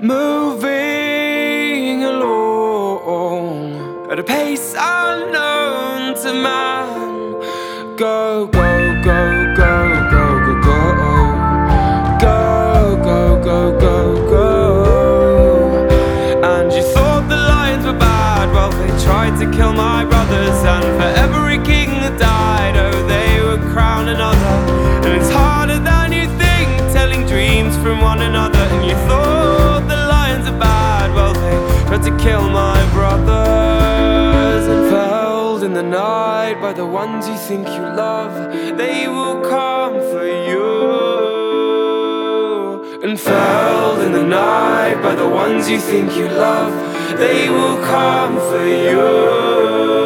moving along at a pace unknown to man. Go, go, go, go, go, go, go. Go, go, go, go, go. And you thought the lions were bad, well they tried to kill my brothers. And for every king that died, oh they would crown another. And it's harder than you think, telling dreams from one another. And you thought the lions are bad, well they tried to kill my brothers. And felled in the night by the ones you think you love, they will come for you. And felled in the night by the ones you think you love, they will come for you.